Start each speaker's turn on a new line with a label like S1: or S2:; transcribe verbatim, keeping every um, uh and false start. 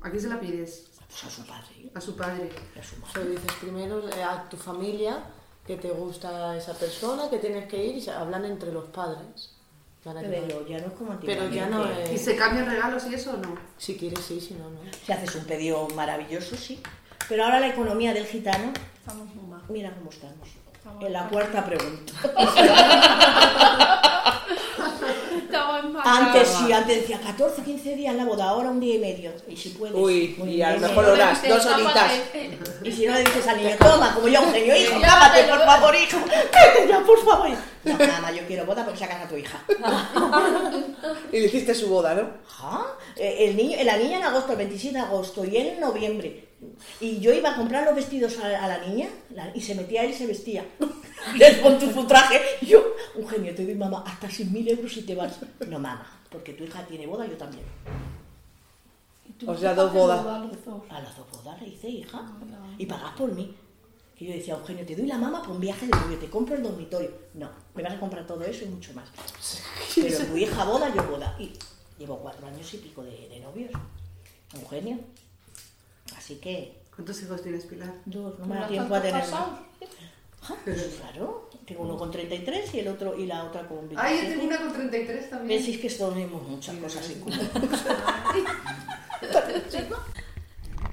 S1: ¿A quién se la pides?
S2: Pues a su padre.
S1: A su padre.
S2: Y a su madre.
S3: Lo dices primero a tu familia, que te gusta esa persona, que tienes que ir y se hablan entre los padres.
S2: Pero ya no es como
S3: Pero
S2: antiguamente.
S3: ya no es...
S1: ¿Y se cambian regalos y eso o no?
S3: Si quieres sí, si no, no.
S2: Si haces un pedido maravilloso, sí. Pero ahora la economía del gitano,
S4: Estamos muy mal.
S2: mira cómo estamos.
S4: Estamos
S2: En la
S4: mal.
S2: cuarta pregunta.
S4: Estamos mal.
S2: Antes sí, antes decía catorce, quince días la boda, ahora un día y medio. Y si puedes.
S5: Uy,
S2: un
S5: y a lo
S2: día
S5: mejor
S2: medio.
S5: horas, dos horitas.
S2: Y si no le dices al niño, toma, como yo, Eugenio, hijo,
S4: Ya,
S2: cámate,
S4: pero-
S2: por favor, hijo. Vete ya, por favor. No, mamá, yo quiero boda porque sacas a tu hija.
S5: Y le hiciste su boda, ¿no?
S2: Ajá. Eh, El niño, la niña en agosto, el veintisiete de agosto, y él en noviembre. Y yo iba a comprar los vestidos a, a la niña la- y se metía él y se vestía. Les pon tu, tu traje. Y yo, Eugenio, te doy, mamá, hasta seis mil euros y te vas. No, mamá, porque tu hija tiene boda, yo también.
S5: O sea, dos bodas.
S2: A las dos bodas le hice, hija. Y pagás por mí. Y yo decía, Eugenio, te doy la mama por un viaje de novio, te compro el dormitorio. No, me vas a comprar todo eso y mucho más. Pero tu hija boda, yo boda. Y llevo cuatro años y pico de, de novios. Eugenio. Así que,
S1: ¿Cuántos hijos tienes, Pilar?
S2: dos, no me
S4: ¿Pero
S2: da
S4: están
S2: tiempo a
S4: todos
S2: tener.
S4: casados?
S2: Ah, pues claro, tengo uno con treinta y tres y el otro y la otra con veintisiete.
S1: Ay, yo tengo una con treinta y tres también.
S2: ¿Ves? Es que tenemos muchas cosas en común.